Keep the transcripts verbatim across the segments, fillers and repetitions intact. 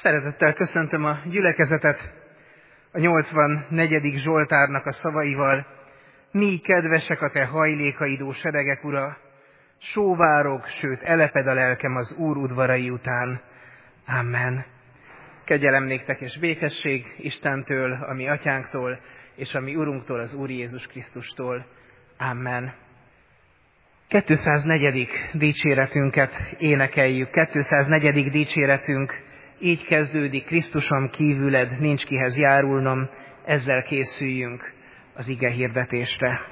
Szeretettel köszöntöm a gyülekezetet a nyolcvannegyedik Zsoltárnak a szavaival. Mi kedvesek a te hajlékaidó seregek, Ura, sóvárok, sőt eleped a lelkem az Úr udvarai után. Amen. Kegyelem néktek és békesség Istentől, a mi atyánktól, és a mi Urunktól, az Úr Jézus Krisztustól. Amen. kétszáznegyedik dicséretünket énekeljük. kétszáznegyedik dicséretünk így kezdődik: Krisztusom kívüled nincs kihez járulnom. Ezzel készüljünk az ige hirdetésre.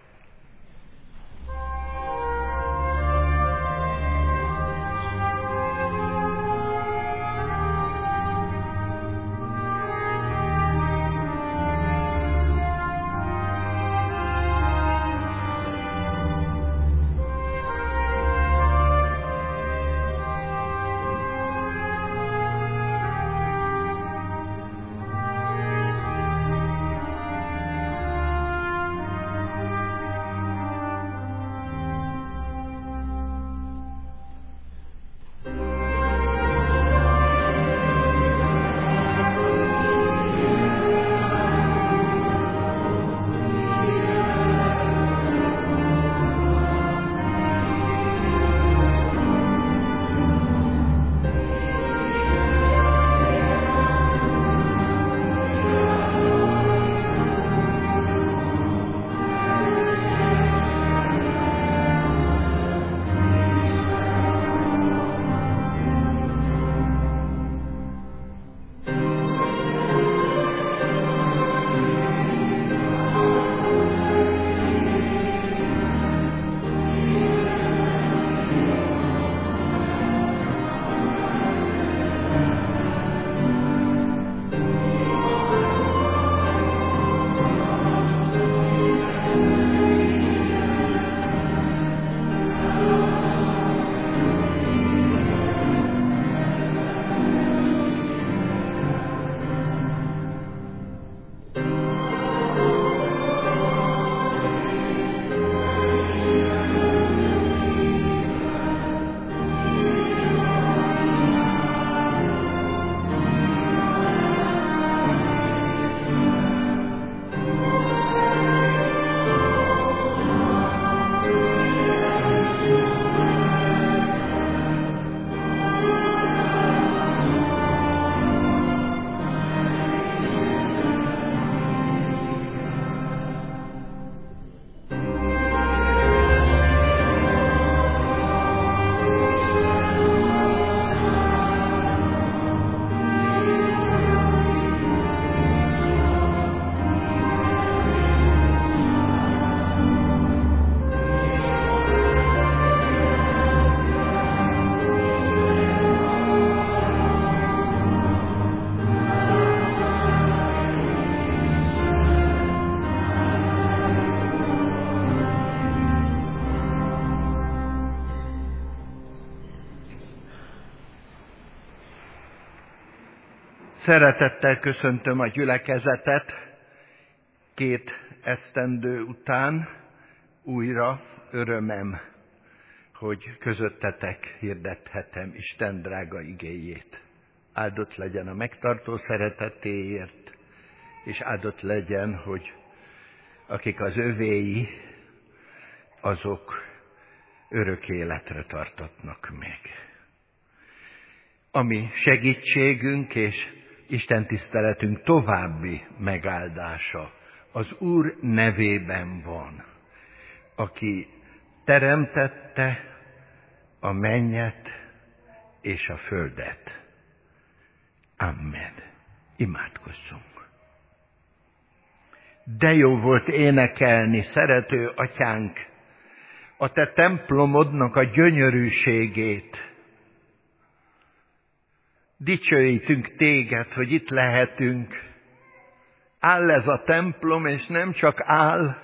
Szeretettel köszöntöm a gyülekezetet két esztendő után. Újra örömem, hogy közöttetek hirdethetem Isten drága igéjét. Áldott legyen a megtartó szeretetéért, és áldott legyen, hogy akik az övéi, azok örök életre tartatnak meg. Ami segítségünk és Isten tiszteletünk további megáldása az Úr nevében van, aki teremtette a mennyet és a földet. Amen. Imádkozzunk. De jó volt énekelni, szerető atyánk, a te templomodnak a gyönyörűségét. Dicsőítünk téged, hogy itt lehetünk. Áll ez a templom, és nem csak áll,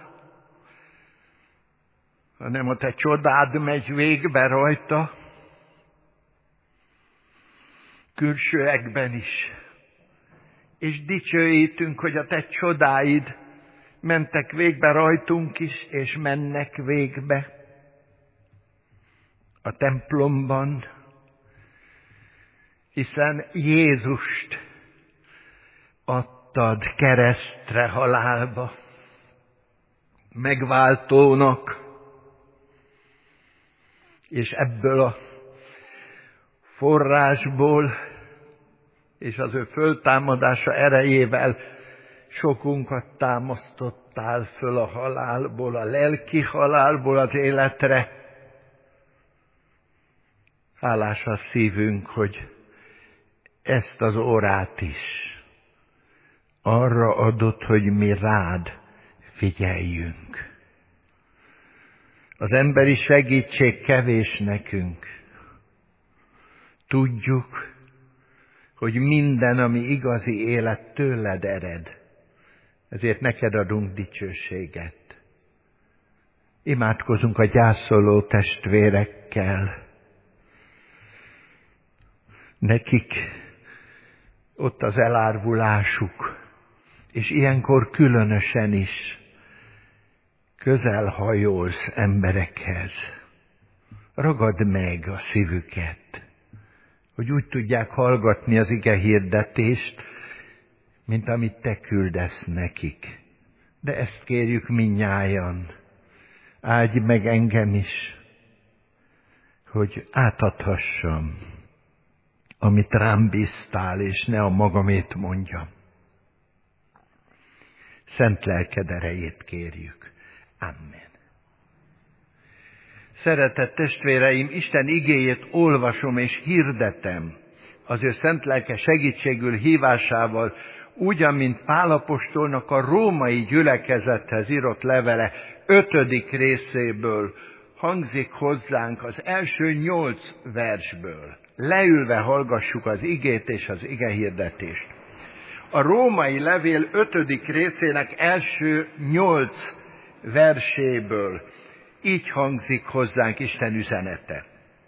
hanem a te csodád megy végbe rajta, külsőekben is. És dicsőítünk, hogy a te csodáid mentek végbe rajtunk is, és mennek végbe. A templomban hiszen Jézust adtad keresztre, halálba, megváltónak, és ebből a forrásból és az ő föltámadása erejével sokunkat támasztottál föl a halálból, a lelki halálból az életre. Hálás a szívünk, hogy ezt az órát is arra adott, hogy mi rád figyeljünk. Az emberi segítség kevés nekünk. Tudjuk, hogy minden, ami igazi élet, tőled ered. Ezért neked adunk dicsőséget. Imádkozunk a gyászoló testvérekkel. Nekik ott az elárvulásuk, és ilyenkor különösen is közel hajolsz emberekhez. Ragad meg a szívüket, hogy úgy tudják hallgatni az ige hirdetést, mint amit te küldesz nekik. De ezt kérjük mindnyájan. Áldj meg engem is, hogy átadhassam, amit rám bíztál, és ne a magamét mondjam. Szent lelked erejét kérjük. Amen. Szeretett testvéreim, Isten igéjét olvasom és hirdetem az ő szent lelke segítségül hívásával, úgy, amint Pál apostolnak a római gyülekezethez írott levele ötödik részéből hangzik hozzánk az első nyolc versből. Leülve hallgassuk az igét és az igehirdetést. A római levél ötödik részének első nyolc verséből így hangzik hozzánk Isten üzenete.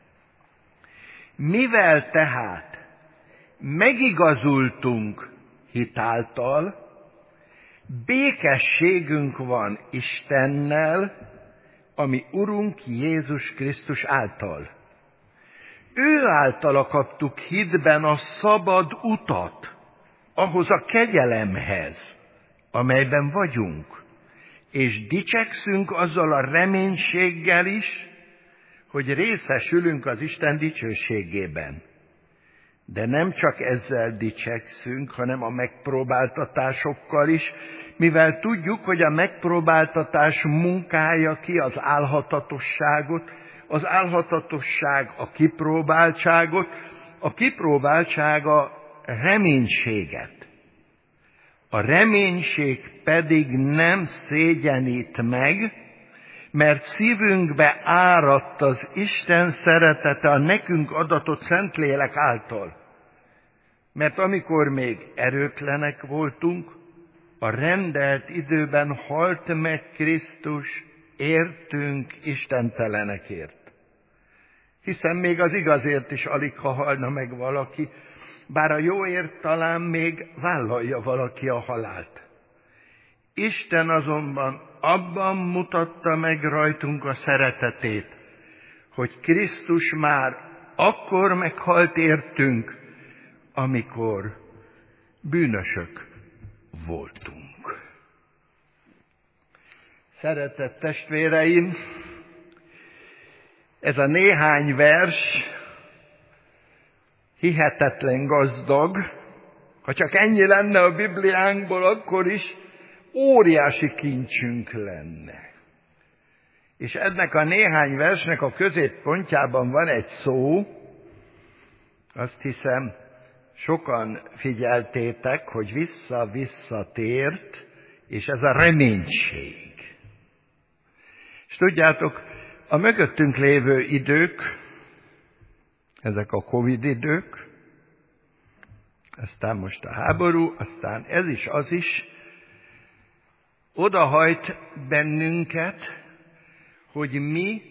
Mivel tehát megigazultunk hitáltal, békességünk van Istennel, ami Urunk Jézus Krisztus által. Ő általa kaptuk hitben a szabad utat, ahhoz a kegyelemhez, amelyben vagyunk, és dicsekszünk azzal a reménységgel is, hogy részesülünk az Isten dicsőségében. De nem csak ezzel dicsekszünk, hanem a megpróbáltatásokkal is, mivel tudjuk, hogy a megpróbáltatás munkája ki az álhatatosságot, az álhatatosság a kipróbáltságot, a kipróbáltság a reménységet. A reménység pedig nem szégyenít meg, mert szívünkbe áradt az Isten szeretete a nekünk adatott Szentlélek által. Mert amikor még erőtlenek voltunk, a rendelt időben halt meg Krisztus értünk istentelenekért. Hiszen még az igazért is alig ha halna meg valaki, bár a jóért talán még vállalja valaki a halált. Isten azonban abban mutatta meg rajtunk a szeretetét, hogy Krisztus már akkor meghalt értünk, amikor bűnösök voltunk. Szeretett testvéreim, ez a néhány vers hihetetlen gazdag. Ha csak ennyi lenne a Bibliánkból, akkor is óriási kincsünk lenne. És ennek a néhány versnek a középpontjában van egy szó, azt hiszem, sokan figyeltétek, hogy vissza-visszatért, és ez a reménység. És tudjátok, a mögöttünk lévő idők, ezek a Covid idők, aztán most a háború, aztán ez is, az is, odahajt bennünket, hogy mi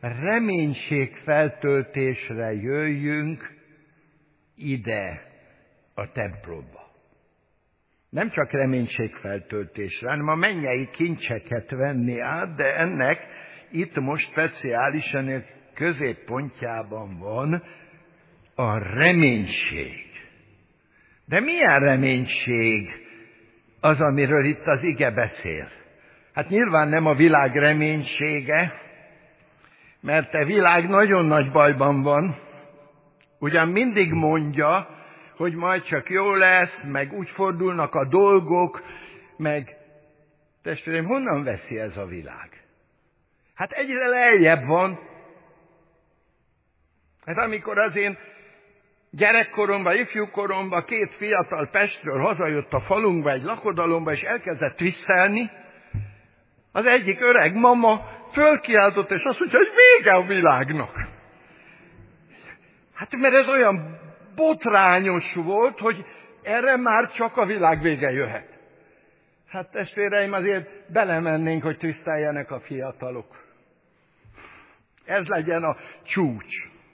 reménységfeltöltésre jöjjünk ide a templomba. Nem csak reménységfeltöltésre, hanem a mennyei kincseket venni át, de ennek itt most speciálisan középpontjában van a reménység. De milyen reménység az, amiről itt az ige beszél? Hát nyilván nem a világ reménysége, mert a világ nagyon nagy bajban van. Ugyan mindig mondja, hogy majd csak jó lesz, meg úgy fordulnak a dolgok, meg testvérem, honnan veszi ez a világ? Hát egyre lejjebb van. Hát amikor az én gyerekkoromban, ifjúkoromban két fiatal Pestről hazajött a falunkba, egy lakodalomba, és elkezdett trisszelni, az egyik öreg mama fölkiáltott, és azt mondja, hogy vége a világnak. Hát mert ez olyan botrányos volt, hogy erre már csak a világ vége jöhet. Hát testvéreim, azért belemennénk, hogy trisszeljenek a fiatalok. Ez legyen a csúcs.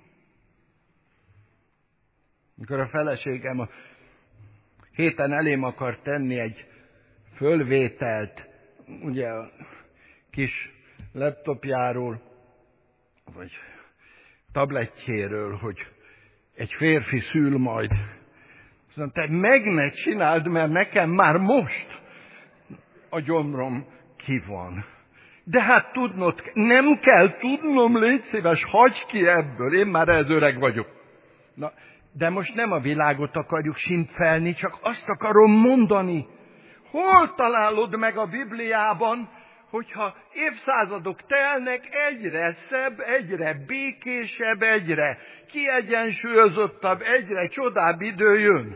Mikor a feleségem a héten elém akar tenni egy fölvételt, ugye a kis laptopjáról, vagy tabletjéről, hogy egy férfi szül majd. Azt mondta, te meg ne csináld, mert nekem már most a gyomrom ki van. De hát tudnod, nem kell tudnom, légy szíves, hagyj ki ebből, én már ez öreg vagyok. Na, de most nem a világot akarjuk simpfelni, csak azt akarom mondani, hol találod meg a Bibliában, hogyha évszázadok telnek, egyre szebb, egyre békésebb, egyre kiegyensúlyozottabb, egyre csodább idő jön.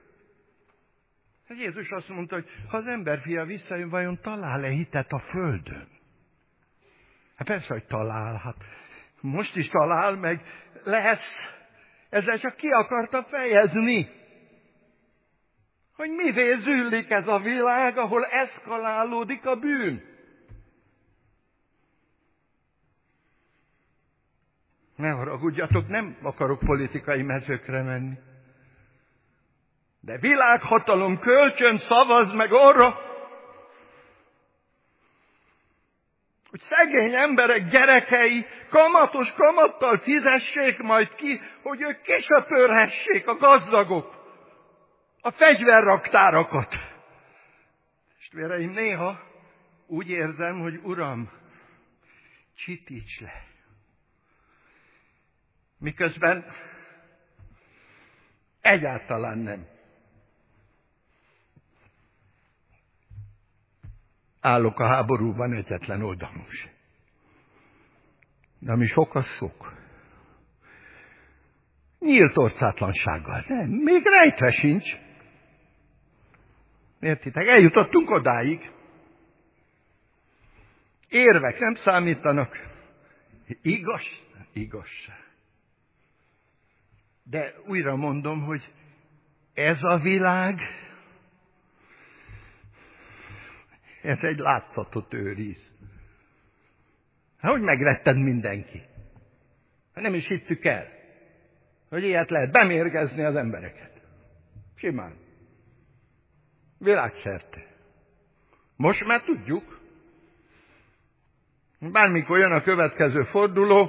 Jézus azt mondta, hogy ha az emberfia visszajön, vajon talál-e hitet a földön? Hát persze, hogy talál, hát most is talál, meg lesz. Ezzel csak ki akarta fejezni, hogy mivé züllik ez a világ, ahol eszkalálódik a bűn. Ne haragudjatok, nem akarok politikai mezőkre menni. De világhatalom kölcsön szavaz meg arra, hogy szegény emberek gyerekei kamatos kamattal fizessék majd ki, hogy ők kisöpörhessék a gazdagok a fegyverraktárakat. Testvéreim, néha úgy érzem, hogy Uram, csitíts le. Miközben egyáltalán nem. Állok a háborúban egyetlen oldalon sem. De ami sok, az sok. Nyílt orcátlansággal. Nem, még rejtve sincs. Értitek? Eljutottunk odáig. Érvek nem számítanak. Igaz? Igazság. De újra mondom, hogy ez a világ, ez egy látszatot őriz. Hát, hogy megretted mindenki. Nem is hittük el, hogy ilyet lehet bemérgezni az embereket. Simán. Világszerte. Most már tudjuk. Bármikor jön a következő forduló,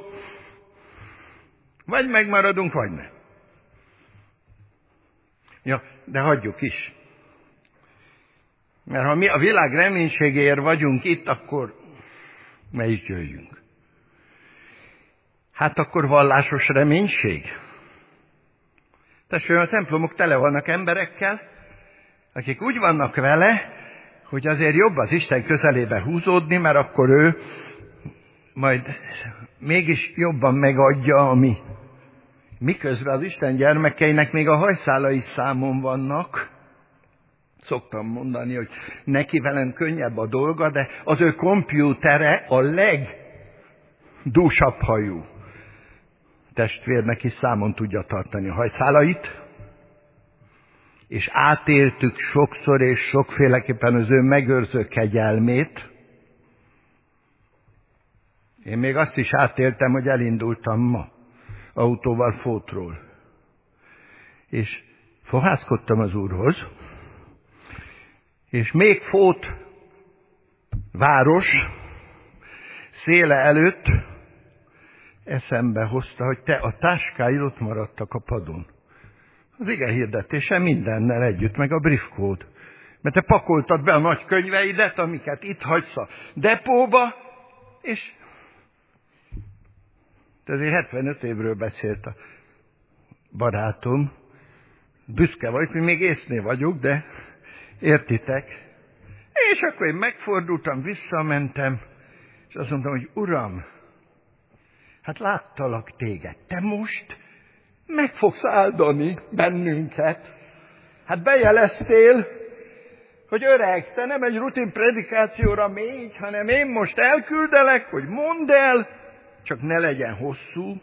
vagy megmaradunk, vagy nem. Ja, de hagyjuk is. Mert ha mi a világ reménységéért vagyunk itt, akkor ne is jöjjünk. Hát akkor vallásos reménység. Testvérem, a templomok tele vannak emberekkel, akik úgy vannak vele, hogy azért jobb az Isten közelébe húzódni, mert akkor ő majd mégis jobban megadja, ami miközben az Isten gyermekeinek még a hajszálai számon vannak. Szoktam mondani, hogy neki velem könnyebb a dolga, de az ő kompjútere a legdúsabb hajú testvérnek is számon tudja tartani a hajszálait, és átéltük sokszor és sokféleképpen az ő megőrző kegyelmét. Én még azt is átéltem, hogy elindultam ma autóval Fótról, és fohászkodtam az Úrhoz, és még Fót város széle előtt eszembe hozta, hogy te a táskáid ott maradtak a padon. Az ige hirdetése mindennel együtt, meg a briefkód. Mert te pakoltad be a nagy könyveidet, amiket itt hagysz a depóba, és te azért hetvenöt évről beszélt a barátom. Büszke vagyok, mi még észnél vagyok, de értitek? És akkor én megfordultam, visszamentem, és azt mondtam, hogy Uram, hát láttalak téged, te most meg fogsz áldani bennünket. Hát bejeleztél, hogy öreg, te nem egy rutin predikációra mégy, hanem én most elküldelek, hogy mondd el, csak ne legyen hosszú.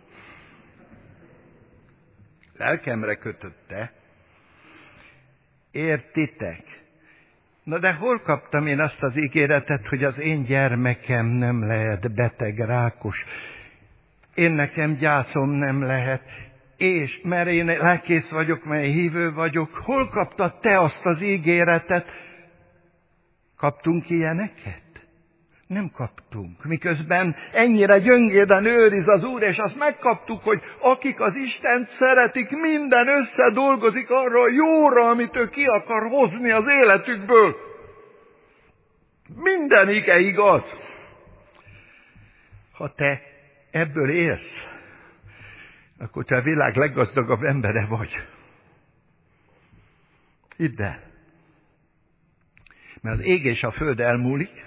Lelkemre kötötte. Értitek? Na de hol kaptam én azt az ígéretet, hogy az én gyermekem nem lehet beteg, rákos, én nekem gyászom nem lehet, és mert én lelkész vagyok, mert én hívő vagyok, hol kaptad te azt az ígéretet? Kaptunk ilyeneket? Nem kaptunk. Miközben ennyire gyöngéden őriz az Úr, és azt megkaptuk, hogy akik az Istent szeretik, minden összedolgozik arra a jóra, amit ő ki akar hozni az életükből. Minden ige igaz. Ha te ebből élsz, akkor te a világ leggazdagabb embere vagy. Hidd el. Mert az ég és a föld elmúlik,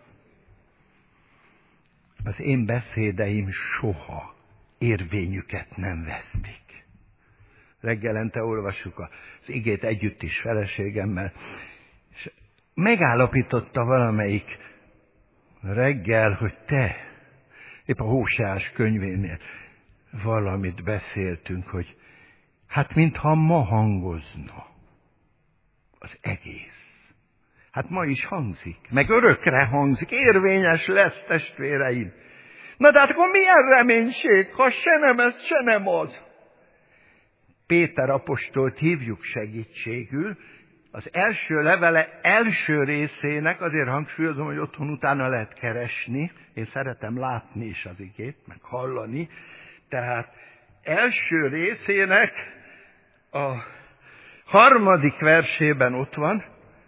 az én beszédeim soha érvényüket nem vesztik. Reggelente olvassuk az igét együtt is feleségemmel, és megállapította valamelyik reggel, hogy te, épp a Hóseás könyvénél valamit beszéltünk, hogy hát mintha ma hangozna az egész. Hát ma is hangzik, meg örökre hangzik, érvényes lesz, testvéreim. Na de hát akkor milyen reménység, ha se nem ez, se nem az? Péter apostolt hívjuk segítségül, az első levele első részének, azért hangsúlyozom, hogy otthon utána lehet keresni, én szeretem látni is az igét, meg hallani, tehát első részének a harmadik versében ott van,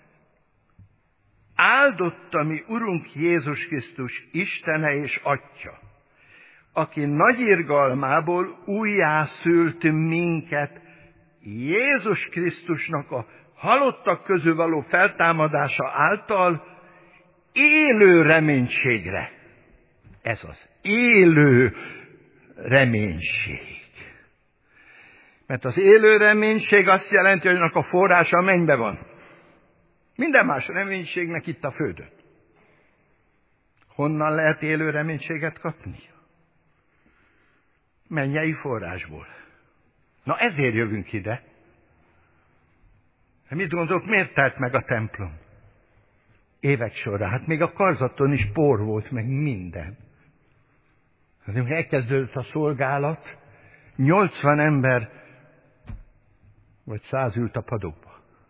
áldott a mi Urunk Jézus Krisztus Istene és Atya, aki nagy irgalmából újjászült minket Jézus Krisztusnak a halottak közül való feltámadása által élő reménységre. Ez az élő reménység. Mert az élő reménység azt jelenti, hogy annak a forrása a mennybe van. Minden más reménységnek itt a földön. Honnan lehet élő reménységet kapni? Mennyei forrásból. Na ezért jövünk ide. Mit gondolok, miért telt meg a templom? Évek során. Hát még a karzaton is por volt, meg minden. Amikor elkezdődött a szolgálat, nyolcvan ember vagy száz ült a padokba.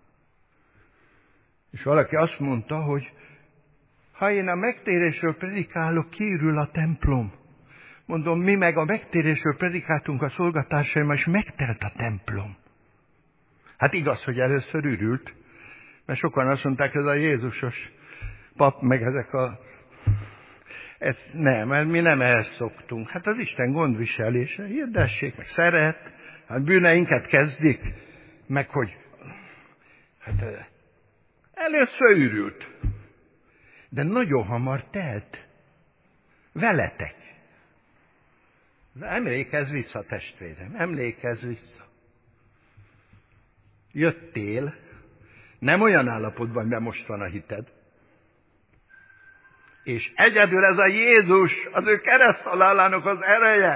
És valaki azt mondta, hogy ha én a megtérésről predikálok, kiürül a templom. Mondom, mi meg a megtérésről predikáltunk a szolgatársaimmal, és megtelt a templom. Hát igaz, hogy először ürült, mert sokan azt mondták, ez a Jézusos pap, meg ezek a... Ez nem, mert mi nem ehhez szoktunk. Hát az Isten gondviselése, hirdessék, meg szeret, hát bűneinket kezdik, meg hogy... Hát először ürült, de nagyon hamar telt. Veletek. De emlékezz vissza, testvérem, emlékezz vissza. Jöttél, nem olyan állapotban, de most van a hited. És egyedül ez a Jézus, az ő kereszthalálának az ereje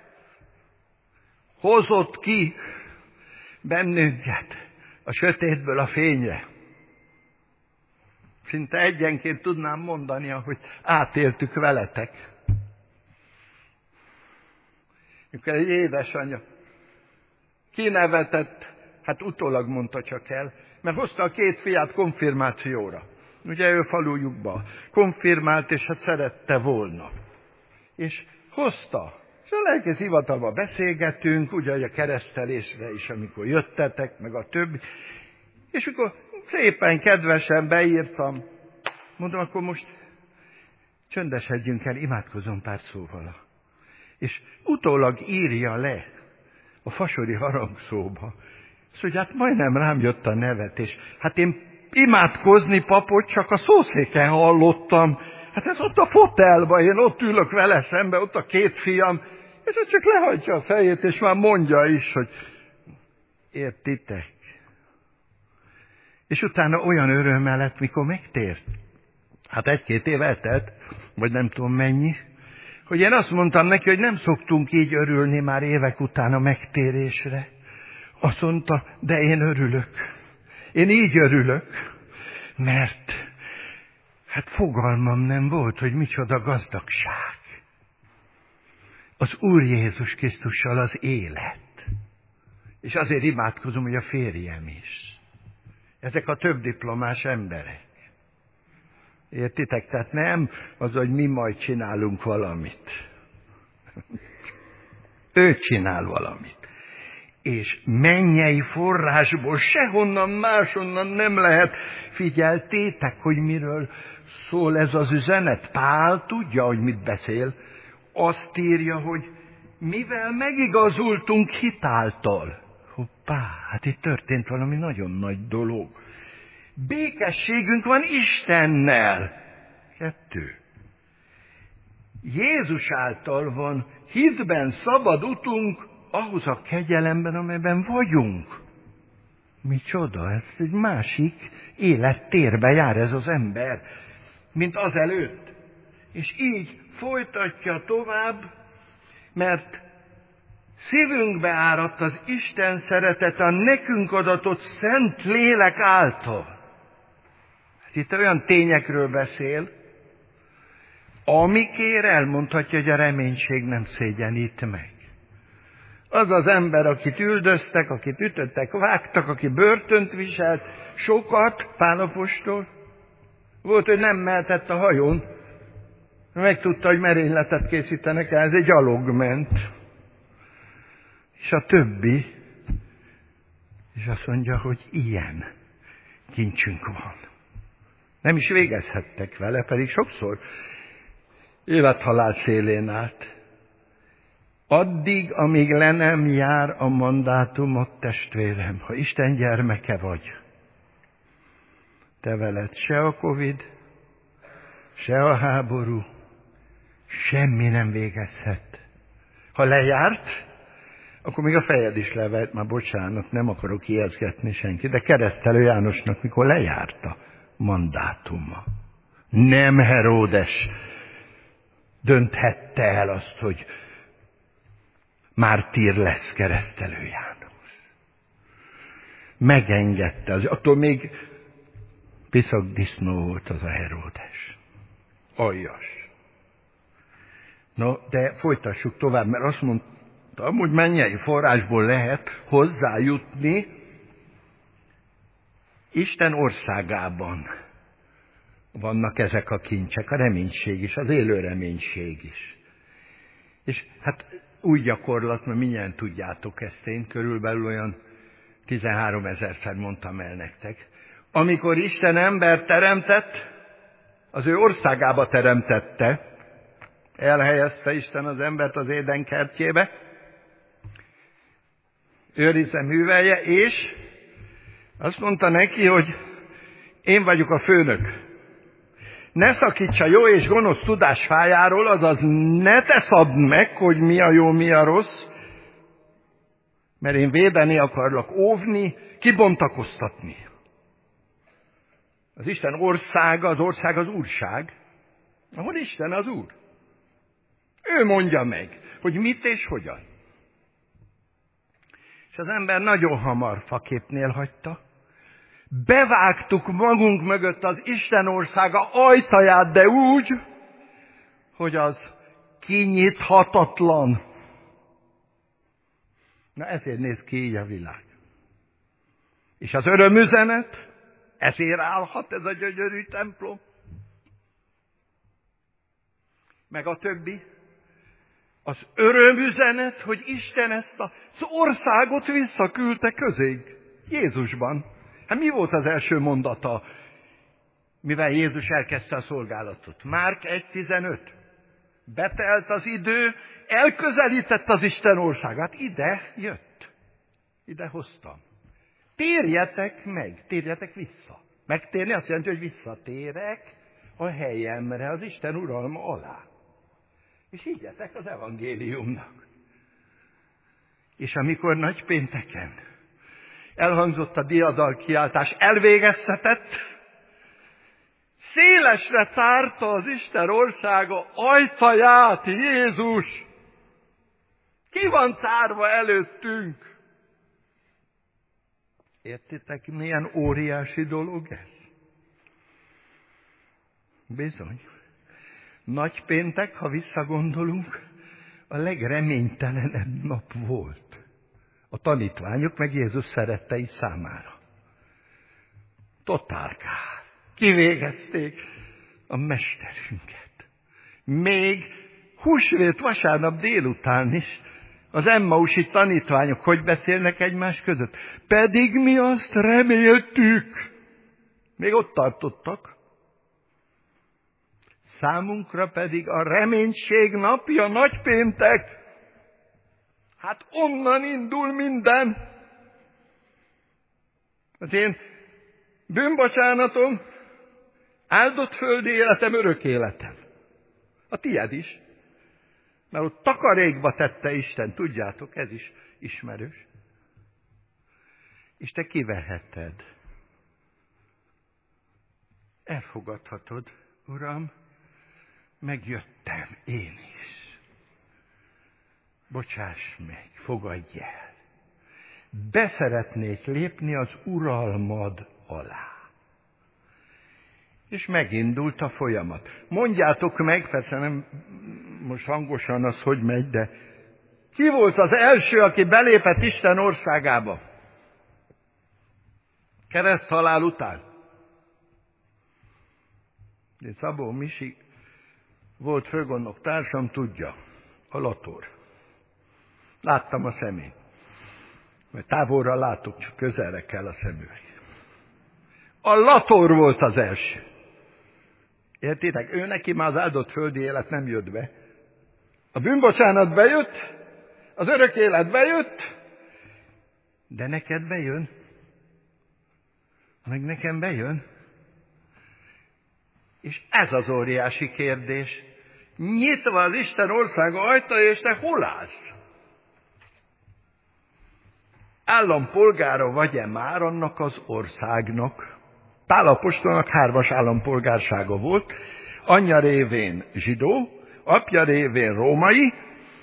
hozott ki bennünket a sötétből a fényre. Szinte egyenként tudnám mondani, hogy átéltük veletek. Mikor egy édesanyja kinevetett, hát utólag mondta csak el, mert hozta a két fiát konfirmációra. Ugye ő falujukba konfirmált, és hát szerette volna. És hozta, És a lelkész hivatalban beszélgetünk, ugye a keresztelésre is, amikor jöttetek, meg a többi. És akkor szépen, kedvesen beírtam. Mondom, akkor most csöndesedjünk el, imádkozom pár szóval. És utólag írja le a fasori harangszóba. Szóval, hogy hát majdnem rám jött a nevetés. Hát én imádkozni papot csak a szószéken hallottam. Hát ez ott a fotelban, én ott ülök vele szembe, ott a két fiam, és ő csak lehajtja a fejét, és már mondja is, hogy értitek. És utána olyan örömmel lett, mikor megtért. Hát egy-két év eltelt, vagy nem tudom mennyi, hogy én azt mondtam neki, hogy nem szoktunk így örülni már évek után a megtérésre. Azt mondta, de én örülök. Én így örülök, mert hát fogalmam nem volt, hogy micsoda gazdagság. Az Úr Jézus Krisztussal az élet. És azért imádkozom, hogy a férjem is. Ezek a több diplomás emberek. Értitek? Tehát nem az, hogy mi majd csinálunk valamit. Ő csinál valamit. És mennyei forrásból sehonnan máshonnan nem lehet. Figyeltétek, hogy miről szól ez az üzenet? Pál tudja, hogy mit beszél. Azt írja, hogy mivel megigazultunk hitáltal. Hoppá, hát itt történt valami nagyon nagy dolog. Békességünk van Istennel. Kettő. Jézus által van hitben szabad utunk ahhoz a kegyelemben, amelyben vagyunk. Micsoda, ez egy másik élettérbe jár ez az ember, mint azelőtt. És így folytatja tovább, mert szívünkbe áradt az Isten szeretete a nekünk adatott szent lélek által. Itt olyan tényekről beszél, amikért elmondhatja, hogy a reménység nem szégyenít meg. Az az ember, akit üldöztek, akit ütöttek, vágtak, aki börtönt viselt, sokat, Pál apostol, volt, hogy nem mehetett a hajón, megtudta, hogy merényletet készítenek el, ez egy gyalog ment. És a többi, és azt mondja, hogy ilyen kincsünk van. Nem is végezhettek vele, pedig sokszor élethalál szélén állt. Addig, amíg le nem jár a mandátumot, testvérem, ha Isten gyermeke vagy, te veled se a Covid, se a háború, semmi nem végezhet. Ha lejárt, akkor még a fejed is levet, már bocsánat, nem akarok ijeszgetni senki, de Keresztelő Jánosnak mikor lejárt a mandátuma. Nem Heródes dönthette el azt, hogy mártír lesz Keresztelő János. Megengedte, az, attól még piszakdisznó volt az a Heródes. Aljas. No, de folytassuk tovább, mert azt mondtam, hogy mennyei forrásból lehet hozzájutni Isten országában. Vannak ezek a kincsek, a reménység is, az élő reménység is. És hát új gyakorlat, mert mindjárt tudjátok ezt, én körülbelül olyan tizenhárom ezerszer mondtam el nektek. Amikor Isten ember teremtett, az ő országába teremtette, elhelyezte Isten az embert az Éden kertjébe, őrizze, művelje, és azt mondta neki, hogy én vagyok a főnök. Ne szakítsa jó és gonosz tudás fájáról, azaz ne te szabd meg, hogy mi a jó, mi a rossz, mert én védeni akarlak, óvni, kibontakoztatni. Az Isten országa, az ország az úrság, ahol Isten az úr. Ő mondja meg, hogy mit és hogyan. És az ember nagyon hamar faképnél hagyta. Bevágtuk magunk mögött az Isten országa ajtaját, de úgy, hogy az kinyithatatlan. Na ezért néz ki így a világ. És az örömüzenet, ezért állhat ez a gyönyörű templom. Meg a többi. Az örömüzenet, hogy Isten ezt az országot visszaküldte közénk. Jézusban. Hát mi volt az első mondata, mivel Jézus elkezdte a szolgálatot? Márk egy tizenöt. Betelt az idő, elközelített az Isten országát. Ide jött. Ide hoztam. Térjetek meg, térjetek vissza. Megtérni azt jelenti, hogy visszatérek a helyemre, az Isten uralma alá. És higgyetek az evangéliumnak. És amikor nagypénteken elhangzott a diadalkiáltás, elvégeztetett, szélesre tárta az Isten országa ajtaját Jézus. Ki van tárva előttünk? Értitek, milyen óriási dolog ez? Bizony. Nagypéntek, ha visszagondolunk, a legreménytelenebb nap volt. A tanítványok meg Jézus szerettei számára. Totál kár. Kivégezték a mesterünket. Még húsvét vasárnap délután is az emmausi tanítványok hogy beszélnek egymás között? Pedig mi azt reméltük. Még ott tartottak. Számunkra pedig a reménység napja nagypéntek. Hát onnan indul minden. Az én bűnbocsánatom, áldott földi életem, örök életem. A tied is. Mert ott takarékba tette Isten, tudjátok, ez is ismerős. És te kiveheted. Elfogadhatod, Uram, megjöttem én is. Bocsáss meg, fogadj el. Beszeretnék lépni az uralmad alá. És megindult a folyamat. Mondjátok meg, persze nem most hangosan az, hogy megy, de ki volt az első, aki belépett Isten országába? Kereszthalál után. De Szabó Misi volt főgondnok társam, tudja, a Lator. Láttam a szemét. Mert távolra látok, csak közelre kell a szemüveg. A Lator volt az első. Értitek? Ő neki már az áldott földi élet nem jött be. A bűnbocsánat bejött, az örök élet bejött, de neked bejön. Meg nekem bejön. És ez az óriási kérdés. Nyitva az Isten országa ajtaja, és te hol állsz? Állampolgára vagy-e már annak az országnak? Pál apostolnak hármas állampolgársága volt, anyja révén zsidó, apja révén római,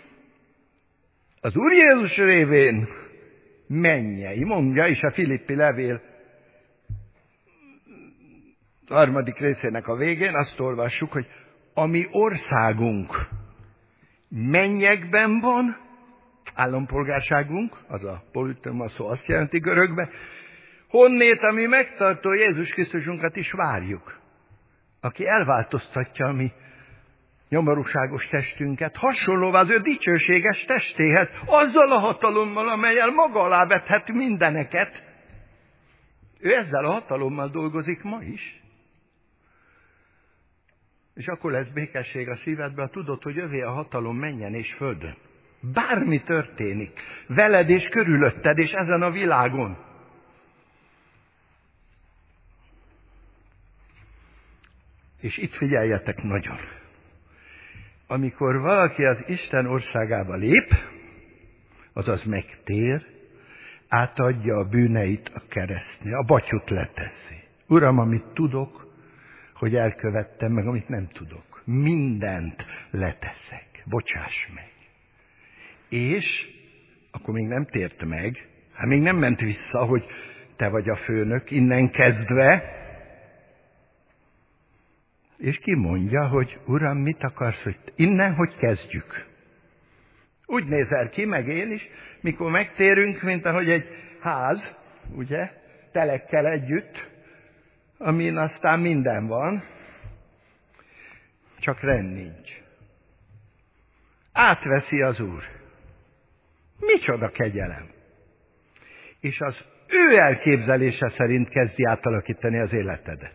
az Úr Jézus révén mennyei, mondja is a Filippi levél harmadik részének a végén, azt olvassuk, hogy a mi országunk mennyekben van, állampolgárságunk, az a politéma szó azt jelenti görögbe, honnét, ami megtartó Jézus Krisztusunkat is várjuk, aki elváltoztatja a mi nyomorúságos testünket, hasonlóvá az ő dicsőséges testéhez, azzal a hatalommal, amellyel maga alá vethet mindeneket. Ő ezzel a hatalommal dolgozik ma is. És akkor lesz békesség a szívedbe, ha tudod, hogy övé a hatalom mennyen és földön. Bármi történik, veled és körülötted, és ezen a világon. És itt figyeljetek nagyon. Amikor valaki az Isten országába lép, azaz megtér, átadja a bűneit a keresztnél, a batyut leteszi. Uram, amit tudok, hogy elkövettem, meg amit nem tudok. Mindent leteszek. Bocsáss meg. És akkor még nem tért meg, hát még nem ment vissza, hogy te vagy a főnök, innen kezdve. És ki mondja, hogy Uram, mit akarsz, hogy innen hogy kezdjük? Úgy nézel ki, meg én is, mikor megtérünk, mint ahogy egy ház, ugye, telekkel együtt, amin aztán minden van, csak rend nincs. átveszi az Úr. Micsoda kegyelem! És az ő elképzelése szerint kezdi átalakítani az életedet.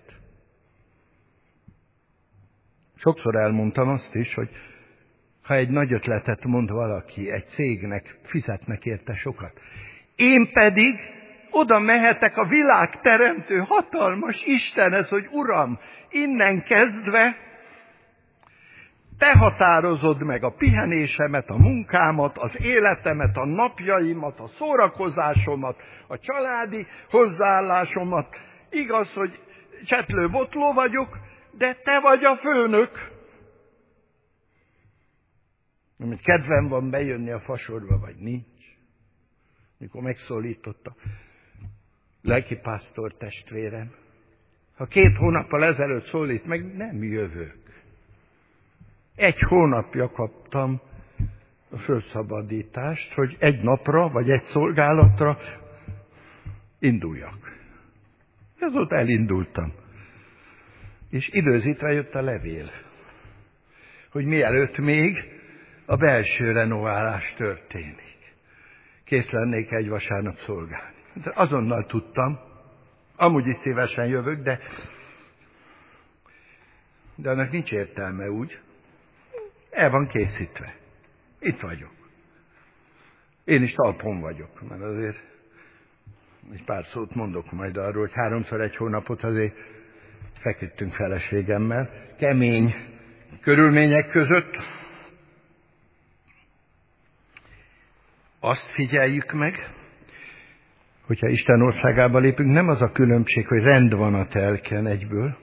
Sokszor elmondtam azt is, hogy ha egy nagy ötletet mond valaki, egy cégnek fizetnek érte sokat. Én pedig oda mehetek a világ teremtő hatalmas Istenhez, hogy Uram, innen kezdve te határozod meg a pihenésemet, a munkámat, az életemet, a napjaimat, a szórakozásomat, a családi hozzáállásomat. Igaz, hogy csetlő-botló vagyok, de te vagy a főnök. Amit kedvem van bejönni a fasorba, vagy nincs. Mikor megszólította lelkipásztor testvérem. Ha két hónappal ezelőtt szólít meg, nem jövök. Egy hónapja kaptam a fölszabadítást, hogy egy napra, vagy egy szolgálatra induljak. Azóta elindultam. És időzítve jött a levél, hogy mielőtt még a belső renoválás történik. Kész lennék egy vasárnap szolgálni. De azonnal tudtam, amúgy is szívesen jövök, de, de annak nincs értelme úgy. El van készítve. Itt vagyok. Én is talpon vagyok, mert azért egy pár szót mondok majd arról, hogy háromszor egy hónapot azért feküdtünk feleségemmel, kemény körülmények között. Azt figyeljük meg, hogyha Isten országába lépünk, nem az a különbség, hogy rend van a telken egyből,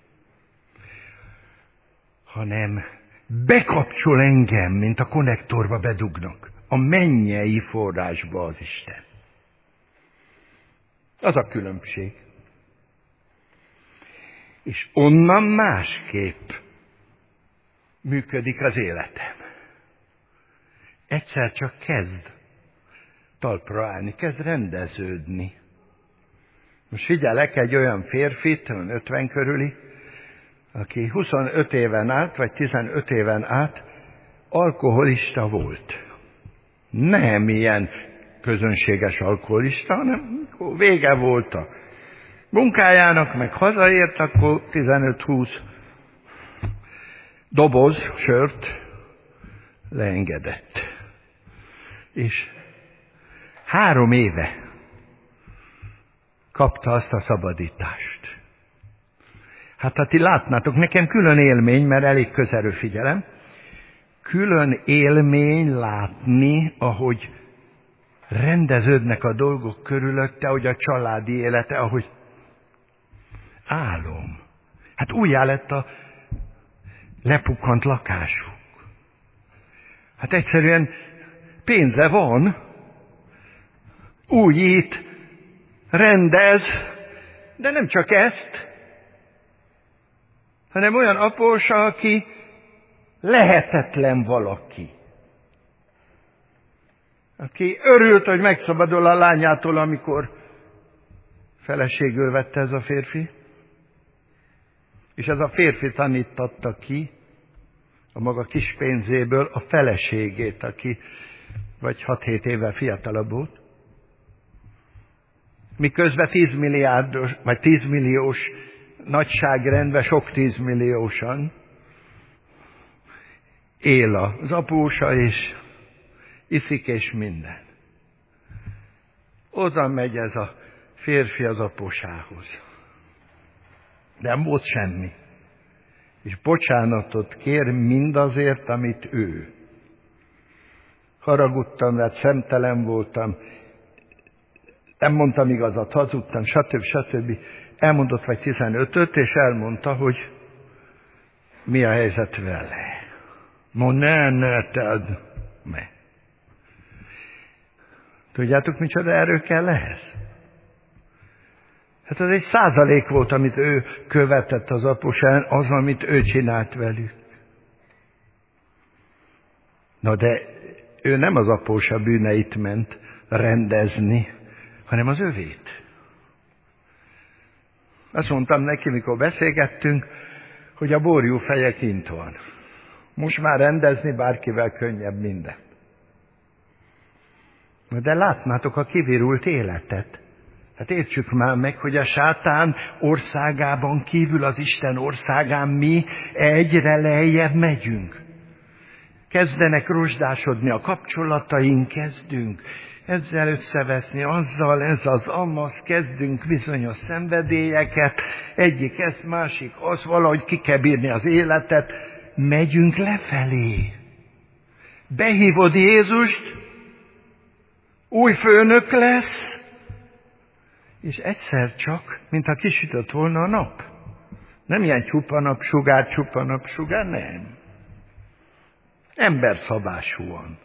hanem bekapcsol engem, mint a konnektorba bedugnak, a mennyei forrásba az Isten. Az a különbség. És onnan másképp működik az életem. Egyszer csak kezd talpra állni, kezd rendeződni. Most figyelek egy olyan férfit, ötven körüli, aki huszonöt éven át, vagy tizenöt éven át alkoholista volt. Nem ilyen közönséges alkoholista, hanem vége volt a munkájának, meg hazaért, akkor tizenöt-húsz doboz sört leengedett. És három éve kapta azt a szabadítást. Hát ha ti látnátok, nekem külön élmény, mert elég közelről figyelem, külön élmény látni, ahogy rendeződnek a dolgok körülötte, ahogy a családi élete, ahogy álom. Hát újjá lett a lepukkant lakásuk. Hát egyszerűen pénze van, újít, rendez, de nem csak ezt, hanem olyan apósa, aki lehetetlen valaki. Aki örült, hogy megszabadul a lányától, amikor feleségül vette ez a férfi. És ez a férfi tanítatta ki a maga kis pénzéből a feleségét, aki vagy hat-hét évvel fiatalabb volt. Miközben tízmilliárdos, vagy tízmilliós nagyságrendben, sok tízmilliósan él az apósa, és iszik és minden. Oda megy ez a férfi az apósához. Nem volt semmi. És bocsánatot kér mindazért, amit ő. Haragudtam, mert szemtelen voltam, nem mondtam igazat, hazudtam, stb. stb. Elmondott vagy tizenötöt, és elmondta, hogy mi a helyzet vele. Ma ne, ne, te, ne. Tudjátok, micsoda erő kell ehhez? Hát az egy százalék volt, amit ő követett az apósán, az, amit ő csinált velük. Na de ő nem az apósa bűneit ment rendezni, hanem az övét. Azt mondtam neki, mikor beszélgettünk, hogy a borjú feje kint van. Most már rendezni bárkivel könnyebb minden. De látnátok a kivirult életet. Hát értsük már meg, hogy a sátán országában kívül az Isten országán mi egyre lejjebb megyünk. Kezdenek rozsdásodni a kapcsolataink, kezdünk ezzel összeveszni, azzal, ez az amaz, kezdünk bizonyos szenvedélyeket, egyik ez, másik az, valahogy ki kell bírni az életet, megyünk lefelé. Behívod Jézust, új főnök lesz, és egyszer csak, mintha kisütött volna a nap. Nem ilyen csupa napsugár, csupa napsugár, nem. Emberszabásúan.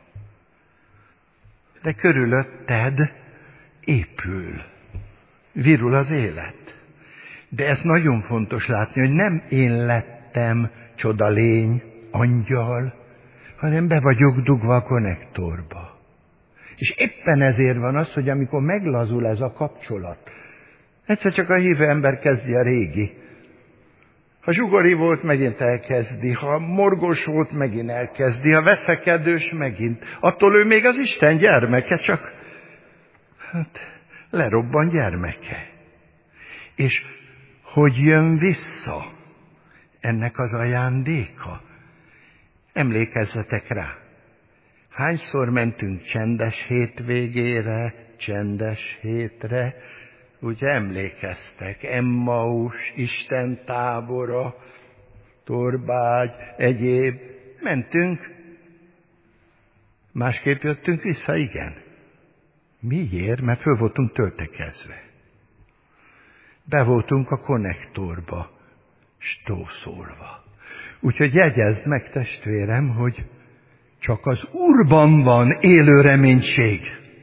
De körülötted épül, virul az élet. De ez nagyon fontos látni, hogy nem én lettem csodalény, angyal, hanem be vagyok dugva a konnektorba. És éppen ezért van az, hogy amikor meglazul ez a kapcsolat, egyszer csak a hívő ember kezdi a régi. Ha zsugori volt, megint elkezdi. Ha morgos volt, megint elkezdi. Ha veszekedős, megint. Attól ő még az Isten gyermeke, csak hát, lerobban gyermeke. És hogy jön vissza ennek az ajándéka? Emlékezzetek rá. Hányszor mentünk csendes hétvégére, csendes hétre, ugye emlékeztek, Emmaus, Isten tábora, Torbágy, egyéb, mentünk, másképp jöttünk vissza, igen. Miért? Mert föl voltunk töltekezve. Be voltunk a konnektorba, stószolva. Úgyhogy jegyezd meg, testvérem, hogy csak az Úrban van élő reménység.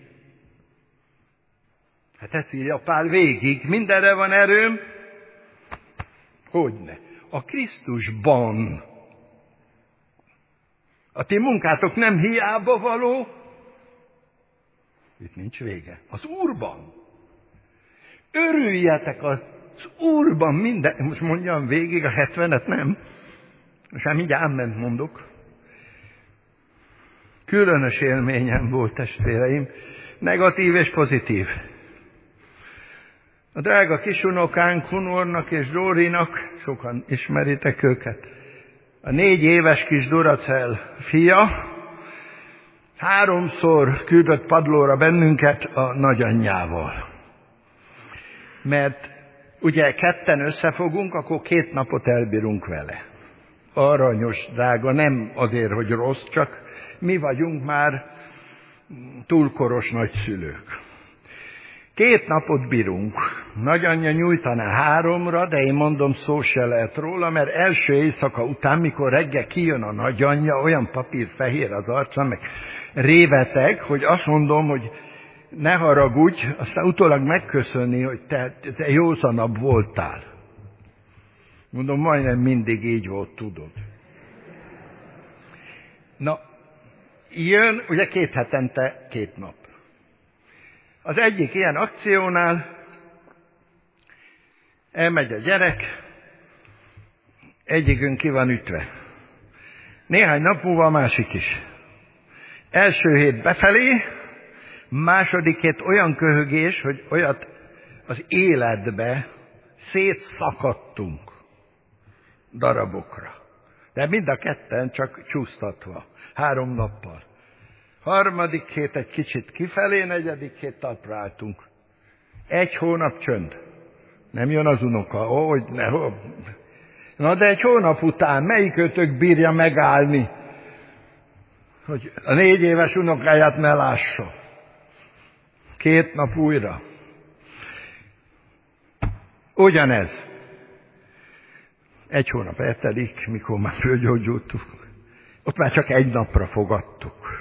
Hát ezt írja Pál végig, mindenre van erőm. Hogyne? A Krisztusban. A ti munkátok nem hiába való. Itt nincs vége. Az Úrban. Örüljetek az Úrban minden. Most mondjam végig a hetvenet, nem? Most már mindjárt áment mondok. Különös élményem volt, testvéreim. Negatív és pozitív. A drága kisunokánk, Hunornak és Dórinak, sokan ismeritek őket, a négy éves kis Duracell fia háromszor küldött padlóra bennünket a nagyanyjával. Mert ugye ketten összefogunk, akkor két napot elbírunk vele. Aranyos, drága, nem azért, hogy rossz, csak mi vagyunk már túlkoros nagyszülők. Két napot bírunk. Nagyanyja nyújtaná háromra, de én mondom, szó se lehet róla, mert első éjszaka után, mikor reggel kijön a nagyanyja, olyan papír fehér az arca, meg réveteg, hogy azt mondom, hogy ne haragudj, aztán utólag megköszönni, hogy te, te józanabb voltál. Mondom, majdnem mindig így volt, tudod. Na, jön, ugye két hetente két nap. Az egyik ilyen akciónál elmegy a gyerek, egyikünk ki van ütve. Néhány nap múlva a másik is. Első hét befelé, második hét olyan köhögés, hogy olyat az életbe szétszakadtunk darabokra. De mind a ketten csak csúsztatva, három nappal. Harmadik hét egy kicsit kifelé, negyedik hét talpra álltunk. Egy hónap csönd. Nem jön az unoka, ó, hogy ne, ó. Na de egy hónap után melyik ötök bírja megállni, hogy a négy éves unokáját ne lássa. Két nap újra. Ugyanez. Egy hónap eltelik, mikor már fölgyógyultuk. Ott már csak egy napra fogadtuk.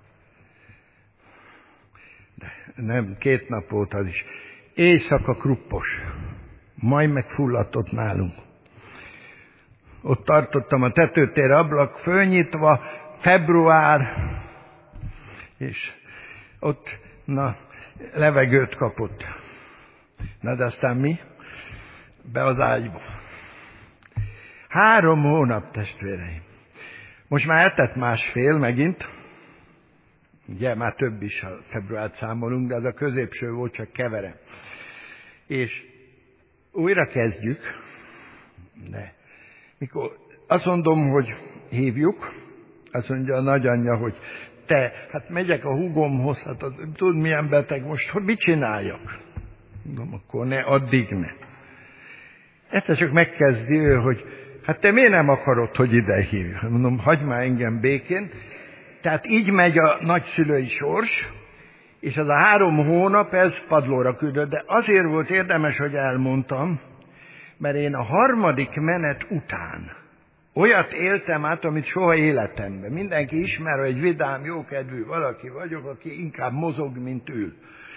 De nem, két nap volt az is. Éjszaka kruppos. Majd megfulladtott nálunk. Ott tartottam a tetőtér ablak fölnyitva, február, és ott, na, levegőt kapott. Na, de aztán mi? Be az ágyba. Három hónap, testvéreim. Most már eltett másfél megint, ugye már több is, ha februárt számolunk, de az a középső volt, csak keverem. És újra kezdjük, de mikor azt mondom, hogy hívjuk, azt mondja a nagyanyja, hogy te, hát megyek a húgomhoz, hát tud milyen beteg most, hogy mit csináljak? Mondom, akkor ne, addig ne. Egyszer csak megkezdi ő, hogy hát te miért nem akarod, hogy ide hívj? Mondom, hagyd már engem békén. Tehát így megy a nagyszülői sors, és az a három hónap, ez padlóra küldött, de azért volt érdemes, hogy elmondtam, mert én a harmadik menet után olyat éltem át, amit soha életemben. Mindenki ismer, hogy vidám, jókedvű valaki vagyok, aki inkább mozog, mint ül.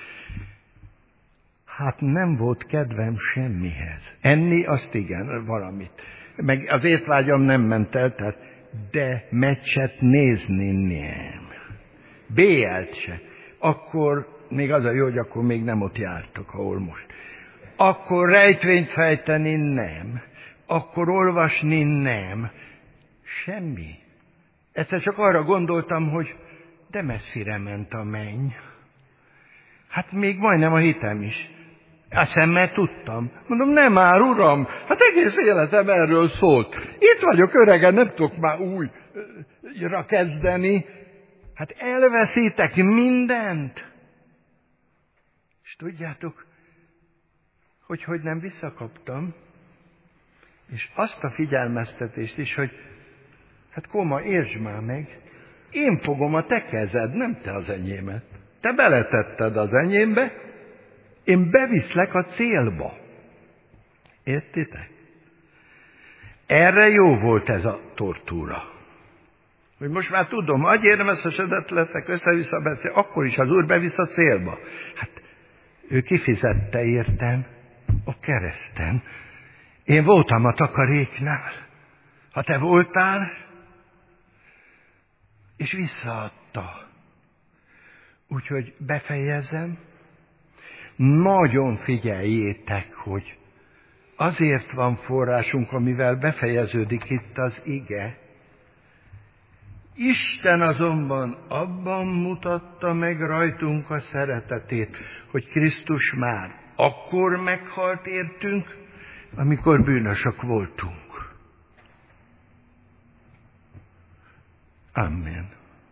Hát nem volt kedvem semmihez. Enni, azt igen, valamit. Meg az étvágyam nem ment el, tehát, de meccset nézni nem. bé el-t se. Akkor még az a jó, hogy akkor még nem ott jártok, ahol most. Akkor rejtvényt fejteni nem. Akkor olvasni nem. Semmi. Egyszer csak arra gondoltam, hogy de messzire ment a menny. Hát még majdnem a hitem is. A szemmel tudtam. Mondom, nem már, uram, hát egész életem erről szólt. Itt vagyok öregen, nem tudok már újra kezdeni. Hát elveszítek mindent. És tudjátok, hogy hogy nem visszakaptam? És azt a figyelmeztetést is, hogy hát Koma, értsd már meg, én fogom a te kezed, nem te az enyémet. Te beletetted az enyémbe, én beviszlek a célba. Értitek? Erre jó volt ez a tortúra. Hogy most már tudom, agyérmeszesedett leszek, össze-vissza beszél, akkor is az Úr bevisz a célba. Hát ő kifizette értem a kereszten. Én voltam a takaréknál. Ha te voltál, és visszaadta. Úgyhogy befejezem. Nagyon figyeljétek, hogy azért van forrásunk, amivel befejeződik itt az ige. Isten azonban abban mutatta meg rajtunk a szeretetét, hogy Krisztus már akkor meghalt értünk, amikor bűnösök voltunk. Amen.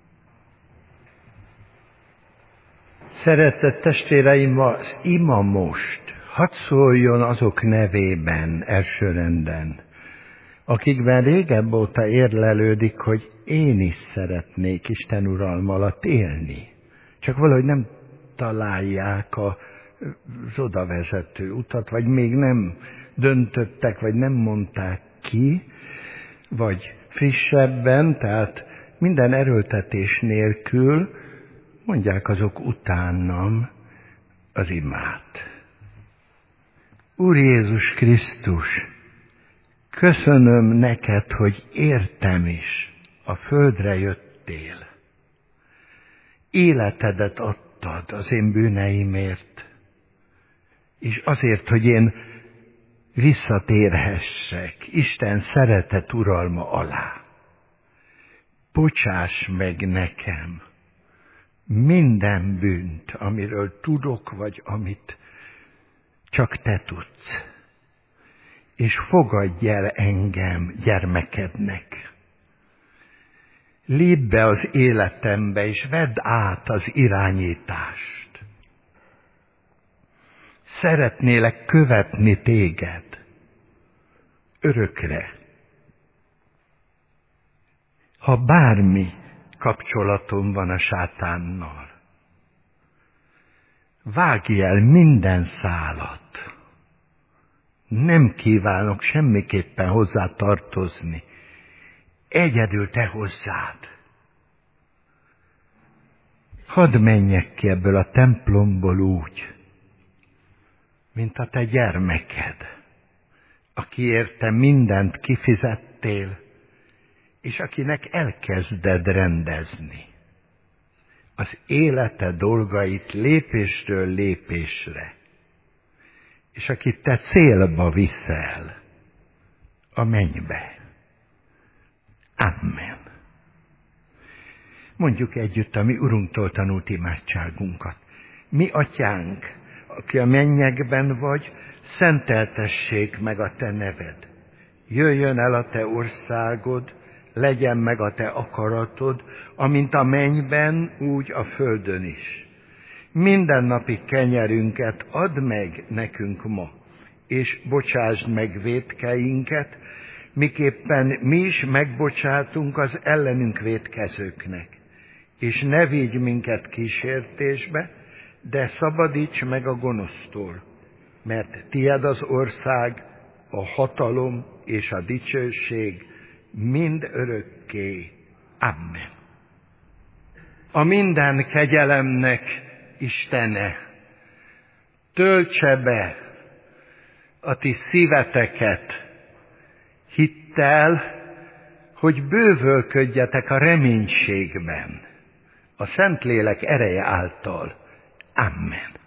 Szeretett testvéreim, az ima most hadd szóljon azok nevében elsőrenden, akikben régebb óta érlelődik, hogy én is szeretnék Isten uralma alatt élni. Csak valahogy nem találják az odavezető utat, vagy még nem döntöttek, vagy nem mondták ki, vagy frissebben, tehát minden erőltetés nélkül mondják azok utánam az imát. Úr Jézus Krisztus, köszönöm neked, hogy értem is, a földre jöttél. Életedet adtad az én bűneimért, és azért, hogy én visszatérhessek Isten szeretet uralma alá. Bocsáss meg nekem minden bűnt, amiről tudok, vagy amit csak te tudsz. És fogadj el engem gyermekednek. Lépj be az életembe, és vedd át az irányítást. Szeretnélek követni téged örökre. Ha bármi kapcsolatom van a sátánnal, vágj el minden szálat. Nem kívánok semmiképpen hozzá tartozni. Egyedül te hozzád. Hadd menjek ki ebből a templomból úgy, mint a te gyermeked, aki érte mindent kifizettél, és akinek elkezded rendezni az élete dolgait lépésről lépésre, és akit te célba viszel, a mennybe. Amen. Mondjuk együtt a mi Urunktól tanult imádságunkat. Mi Atyánk, aki a mennyekben vagy, szenteltessék meg a te neved. Jöjjön el a te országod, legyen meg a te akaratod, amint a mennyben, úgy a földön is. Mindennapi kenyerünket add meg nekünk ma, és bocsásd meg vétkeinket, miképpen mi is megbocsátunk az ellenünk vétkezőknek. És ne vigy minket kísértésbe, de szabadíts meg a gonosztól, mert tied az ország, a hatalom és a dicsőség mind örökké. Amen. A minden kegyelemnek Istene, töltse be a ti szíveteket hittel, hogy bővölködjetek a reménységben, a Szentlélek ereje által. Amen.